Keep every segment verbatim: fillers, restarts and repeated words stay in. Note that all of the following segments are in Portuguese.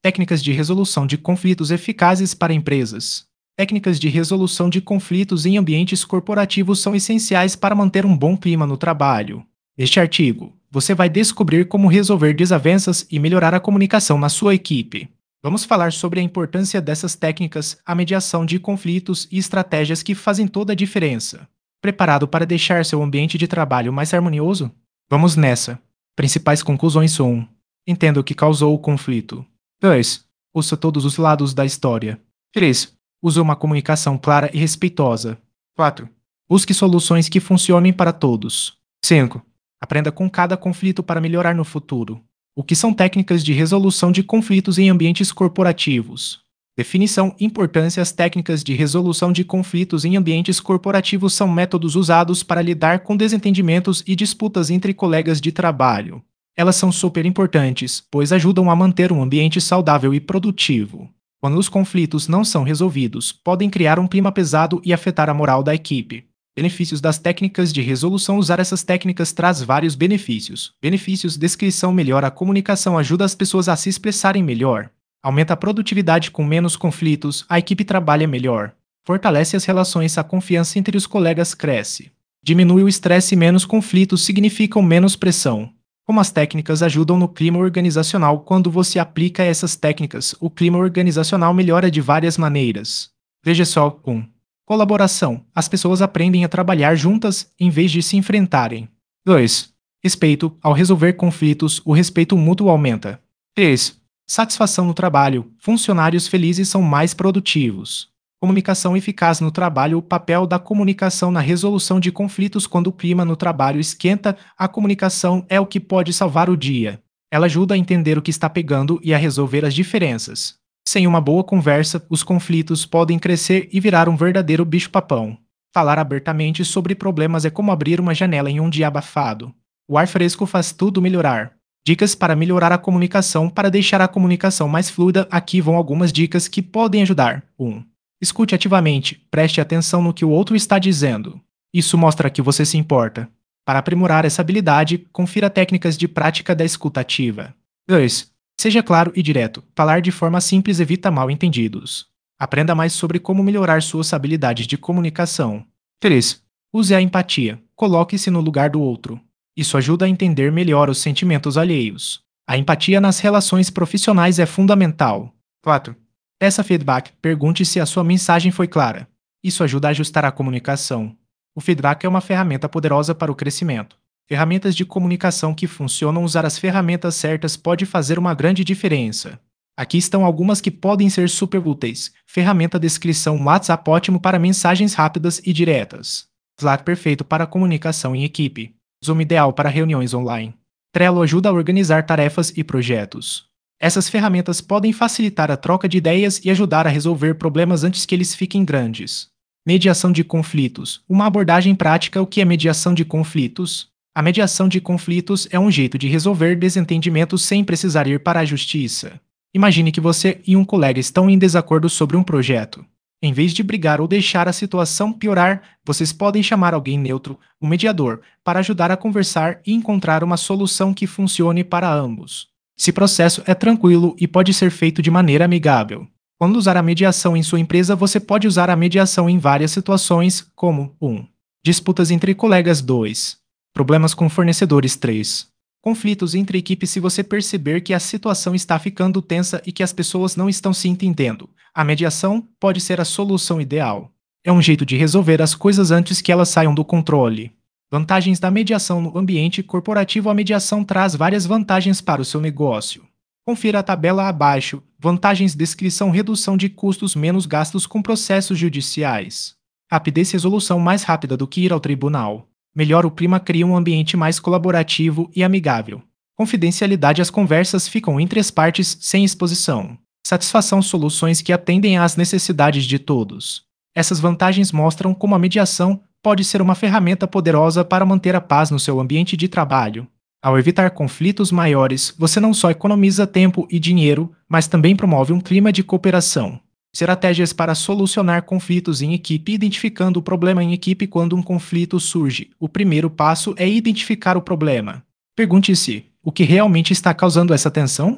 Técnicas de resolução de conflitos eficazes para empresas. Técnicas de resolução de conflitos em ambientes corporativos são essenciais para manter um bom clima no trabalho. Neste artigo, você vai descobrir como resolver desavenças e melhorar a comunicação na sua equipe. Vamos falar sobre a importância dessas técnicas, a mediação de conflitos e estratégias que fazem toda a diferença. Preparado para deixar seu ambiente de trabalho mais harmonioso? Vamos nessa. Principais conclusões um. Entenda o que causou o conflito. dois. Ouça todos os lados da história. três. Use uma comunicação clara e respeitosa. quatro. Busque soluções que funcionem para todos. cinco. Aprenda com cada conflito para melhorar no futuro. O que são técnicas de resolução de conflitos em ambientes corporativos? Definição: importância. As técnicas de resolução de conflitos em ambientes corporativos são métodos usados para lidar com desentendimentos e disputas entre colegas de trabalho. Elas são super importantes, pois ajudam a manter um ambiente saudável e produtivo. Quando os conflitos não são resolvidos, podem criar um clima pesado e afetar a moral da equipe. Benefícios das técnicas de resolução. Usar essas técnicas traz vários benefícios. Benefícios: descrição melhora a comunicação, ajuda as pessoas a se expressarem melhor. Aumenta a produtividade. Com menos conflitos, a equipe trabalha melhor. Fortalece as relações, a confiança entre os colegas cresce. Diminui o estresse. Menos conflitos significam menos pressão. Como as técnicas ajudam no clima organizacional? Quando você aplica essas técnicas, o clima organizacional melhora de várias maneiras. Veja só. um. Colaboração. As pessoas aprendem a trabalhar juntas, em vez de se enfrentarem. dois. Respeito. Ao resolver conflitos, o respeito mútuo aumenta. três. Satisfação no trabalho. Funcionários felizes são mais produtivos. Comunicação eficaz no trabalho. O papel da comunicação na resolução de conflitos. Quando o clima no trabalho esquenta, a comunicação é o que pode salvar o dia. Ela ajuda a entender o que está pegando e a resolver as diferenças. Sem uma boa conversa, os conflitos podem crescer e virar um verdadeiro bicho-papão. Falar abertamente sobre problemas é como abrir uma janela em um dia abafado. O ar fresco faz tudo melhorar. Dicas para melhorar a comunicação. Para deixar a comunicação mais fluida, aqui vão algumas dicas que podem ajudar. um. Escute ativamente. Preste atenção no que o outro está dizendo. Isso mostra que você se importa. Para aprimorar essa habilidade, confira técnicas de prática da escuta ativa. dois. Seja claro e direto. Falar de forma simples evita mal-entendidos. Aprenda mais sobre como melhorar suas habilidades de comunicação. três. Use a empatia. Coloque-se no lugar do outro. Isso ajuda a entender melhor os sentimentos alheios. A empatia nas relações profissionais é fundamental. quatro. Peça feedback. Pergunte se a sua mensagem foi clara. Isso ajuda a ajustar a comunicação. O feedback é uma ferramenta poderosa para o crescimento. Ferramentas de comunicação que funcionam. Usar as ferramentas certas pode fazer uma grande diferença. Aqui estão algumas que podem ser super úteis. Ferramenta descrição. WhatsApp ótimo para mensagens rápidas e diretas. Slack perfeito para comunicação em equipe. Zoom ideal para reuniões online. Trello ajuda a organizar tarefas e projetos. Essas ferramentas podem facilitar a troca de ideias e ajudar a resolver problemas antes que eles fiquem grandes. Mediação de conflitos. Uma abordagem prática. O que é mediação de conflitos? A mediação de conflitos é um jeito de resolver desentendimentos sem precisar ir para a justiça. Imagine que você e um colega estão em desacordo sobre um projeto. Em vez de brigar ou deixar a situação piorar, vocês podem chamar alguém neutro, um mediador, para ajudar a conversar e encontrar uma solução que funcione para ambos. Esse processo é tranquilo e pode ser feito de maneira amigável. Quando usar a mediação em sua empresa, você pode usar a mediação em várias situações, como um. Disputas entre colegas. dois. Problemas com fornecedores. três. Conflitos entre equipes. Se você perceber que a situação está ficando tensa e que as pessoas não estão se entendendo, a mediação pode ser a solução ideal. É um jeito de resolver as coisas antes que elas saiam do controle. Vantagens da mediação no ambiente corporativo. A mediação traz várias vantagens para o seu negócio. Confira a tabela abaixo. Vantagens: descrição, redução de custos, menos gastos com processos judiciais. Rapidez, resolução mais rápida do que ir ao tribunal. Melhora o clima, cria um ambiente mais colaborativo e amigável. Confidencialidade, as conversas ficam entre as partes, sem exposição. Satisfação, soluções que atendem às necessidades de todos. Essas vantagens mostram como a mediação pode ser uma ferramenta poderosa para manter a paz no seu ambiente de trabalho. Ao evitar conflitos maiores, você não só economiza tempo e dinheiro, mas também promove um clima de cooperação. Estratégias para solucionar conflitos em equipe. Identificando o problema em equipe. Quando um conflito surge, o primeiro passo é identificar o problema. Pergunte-se: o que realmente está causando essa tensão?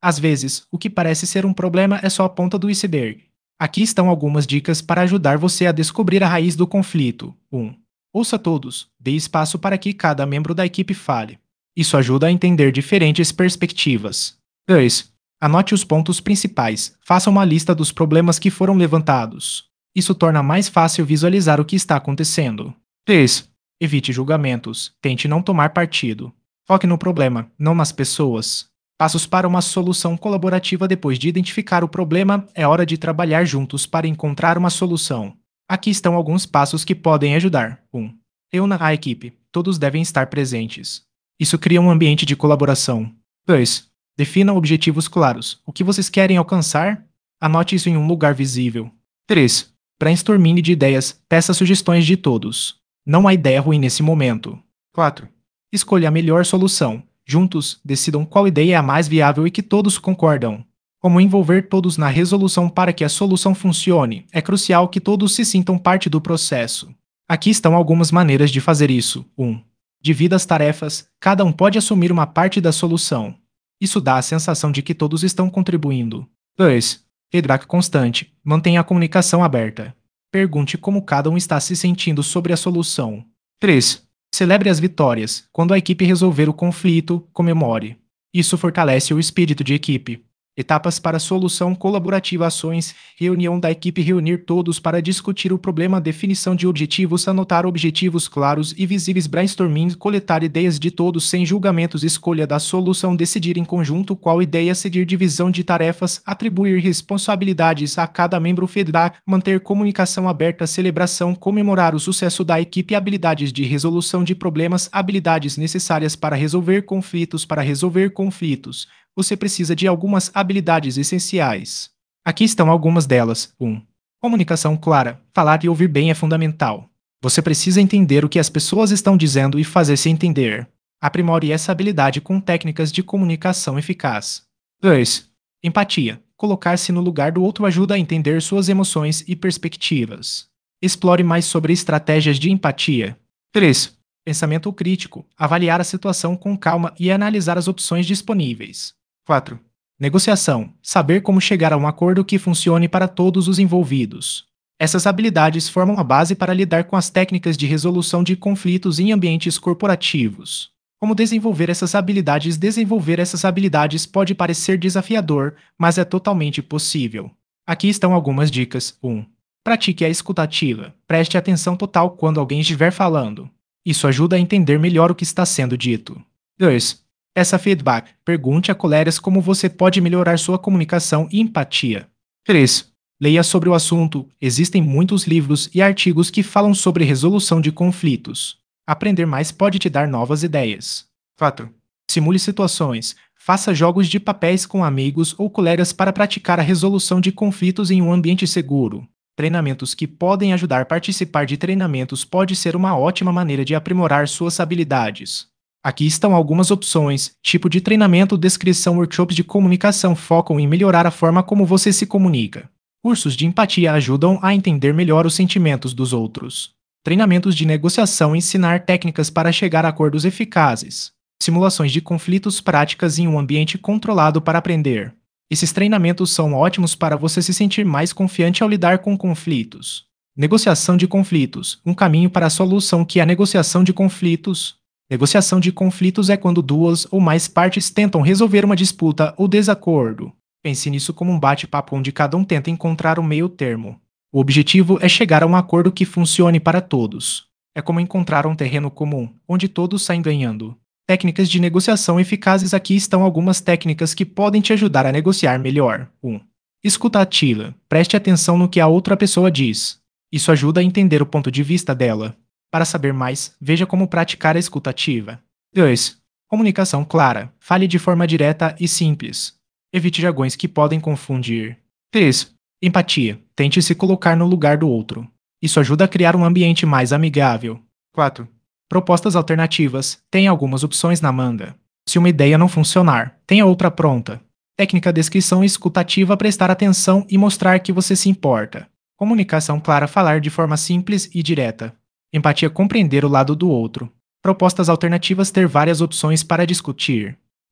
Às vezes, o que parece ser um problema é só a ponta do iceberg. Aqui estão algumas dicas para ajudar você a descobrir a raiz do conflito. um. Ouça todos, dê espaço para que cada membro da equipe fale. Isso ajuda a entender diferentes perspectivas. dois. Anote os pontos principais. Faça uma lista dos problemas que foram levantados. Isso torna mais fácil visualizar o que está acontecendo. três. Evite julgamentos. Tente não tomar partido. Foque no problema, não nas pessoas. Passos para uma solução colaborativa. Depois de identificar o problema, é hora de trabalhar juntos para encontrar uma solução. Aqui estão alguns passos que podem ajudar. um. Reúna a equipe. Todos devem estar presentes. Isso cria um ambiente de colaboração. dois. Defina objetivos claros. O que vocês querem alcançar? Anote isso em um lugar visível. três. Brainstorming de ideias. Peça sugestões de todos. Não há ideia ruim nesse momento. quatro. Escolha a melhor solução. Juntos, decidam qual ideia é a mais viável e que todos concordam. Como envolver todos na resolução para que a solução funcione? É crucial que todos se sintam parte do processo. Aqui estão algumas maneiras de fazer isso. um. Divida as tarefas. Cada um pode assumir uma parte da solução. Isso dá a sensação de que todos estão contribuindo. dois. Feedback constante. Mantenha a comunicação aberta. Pergunte como cada um está se sentindo sobre a solução. três. Celebre as vitórias. Quando a equipe resolver o conflito, comemore. Isso fortalece o espírito de equipe. Etapas para solução colaborativa. Ações. Reunião da equipe. Reunir todos para discutir o problema. Definição de objetivos. Anotar objetivos claros e visíveis. Brainstorming. Coletar ideias de todos sem julgamentos. Escolha da solução. Decidir em conjunto qual ideia seguir. Divisão de tarefas. Atribuir responsabilidades a cada membro. Feedback. Manter comunicação aberta. Celebração. Comemorar o sucesso da equipe. Habilidades de resolução de problemas. Habilidades necessárias para resolver conflitos. Para resolver conflitos, você precisa de algumas habilidades essenciais. Aqui estão algumas delas. um. Comunicação clara. Falar e ouvir bem é fundamental. Você precisa entender o que as pessoas estão dizendo e fazer-se entender. Aprimore essa habilidade com técnicas de comunicação eficaz. dois. Empatia. Colocar-se no lugar do outro ajuda a entender suas emoções e perspectivas. Explore mais sobre estratégias de empatia. três. Pensamento crítico. Avaliar a situação com calma e analisar as opções disponíveis. quatro. Negociação. Saber como chegar a um acordo que funcione para todos os envolvidos. Essas habilidades formam a base para lidar com as técnicas de resolução de conflitos em ambientes corporativos. Como desenvolver essas habilidades? Desenvolver essas habilidades pode parecer desafiador, mas é totalmente possível. Aqui estão algumas dicas. um. Pratique a escuta ativa. Preste atenção total quando alguém estiver falando. Isso ajuda a entender melhor o que está sendo dito. dois. Peça feedback. Pergunte a colegas como você pode melhorar sua comunicação e empatia. três. Leia sobre o assunto. Existem muitos livros e artigos que falam sobre resolução de conflitos. Aprender mais pode te dar novas ideias. quatro. Simule situações. Faça jogos de papéis com amigos ou colegas para praticar a resolução de conflitos em um ambiente seguro. Treinamentos que podem ajudar. Participar de treinamentos pode ser uma ótima maneira de aprimorar suas habilidades. Aqui estão algumas opções. Tipo de treinamento. Descrição. Workshops de comunicação focam em melhorar a forma como você se comunica. Cursos de empatia ajudam a entender melhor os sentimentos dos outros. Treinamentos de negociação. Ensinar técnicas para chegar a acordos eficazes. Simulações de conflitos práticas em um ambiente controlado para aprender. Esses treinamentos são ótimos para você se sentir mais confiante ao lidar com conflitos. Negociação de conflitos. Um caminho para a solução. Que é a negociação de conflitos? Negociação de conflitos é quando duas ou mais partes tentam resolver uma disputa ou desacordo. Pense nisso como um bate-papo onde cada um tenta encontrar um meio termo. O objetivo é chegar a um acordo que funcione para todos. É como encontrar um terreno comum, onde todos saem ganhando. Técnicas de negociação eficazes. Aqui estão algumas técnicas que podem te ajudar a negociar melhor. um. Escuta ativa. Preste atenção no que a outra pessoa diz. Isso ajuda a entender o ponto de vista dela. Para saber mais, veja como praticar a escuta ativa. dois. Comunicação clara. Fale de forma direta e simples. Evite jargões que podem confundir. três. Empatia. Tente se colocar no lugar do outro. Isso ajuda a criar um ambiente mais amigável. quatro. Propostas alternativas. Tenha algumas opções na manga. Se uma ideia não funcionar, tenha outra pronta. Técnica. Descrição escutativa. Prestar atenção e mostrar que você se importa. Comunicação clara. Falar de forma simples e direta. Empatia. Compreender o lado do outro. Propostas alternativas. Ter várias opções para discutir.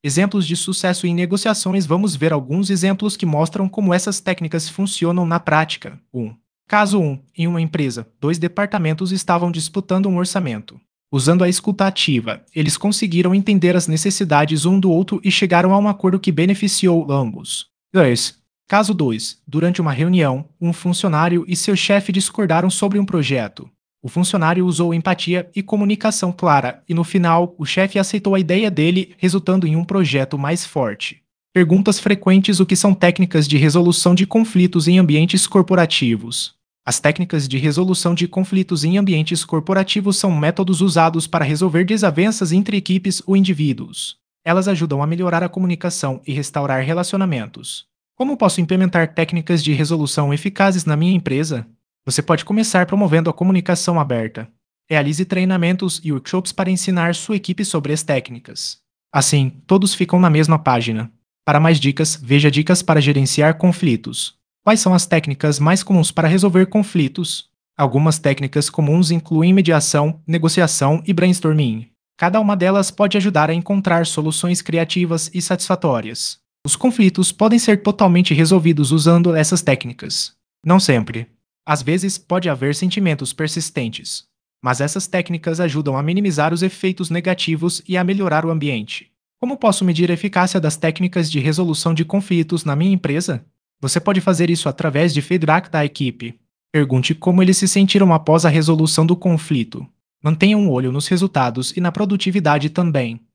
Exemplos de sucesso em negociações. Vamos ver alguns exemplos que mostram como essas técnicas funcionam na prática. um. Caso um. Em uma empresa, dois departamentos estavam disputando um orçamento. Usando a escuta ativa, eles conseguiram entender as necessidades um do outro e chegaram a um acordo que beneficiou ambos. dois. Caso dois. Durante uma reunião, um funcionário e seu chefe discordaram sobre um projeto. O funcionário usou empatia e comunicação clara, e no final, o chefe aceitou a ideia dele, resultando em um projeto mais forte. Perguntas frequentes: o que são técnicas de resolução de conflitos em ambientes corporativos? As técnicas de resolução de conflitos em ambientes corporativos são métodos usados para resolver desavenças entre equipes ou indivíduos. Elas ajudam a melhorar a comunicação e restaurar relacionamentos. Como posso implementar técnicas de resolução eficazes na minha empresa? Você pode começar promovendo a comunicação aberta. Realize treinamentos e workshops para ensinar sua equipe sobre as técnicas. Assim, todos ficam na mesma página. Para mais dicas, veja dicas para gerenciar conflitos. Quais são as técnicas mais comuns para resolver conflitos? Algumas técnicas comuns incluem mediação, negociação e brainstorming. Cada uma delas pode ajudar a encontrar soluções criativas e satisfatórias. Os conflitos podem ser totalmente resolvidos usando essas técnicas. Não sempre. Às vezes, pode haver sentimentos persistentes. Mas essas técnicas ajudam a minimizar os efeitos negativos e a melhorar o ambiente. Como posso medir a eficácia das técnicas de resolução de conflitos na minha empresa? Você pode fazer isso através de feedback da equipe. Pergunte como eles se sentiram após a resolução do conflito. Mantenha um olho nos resultados e na produtividade também.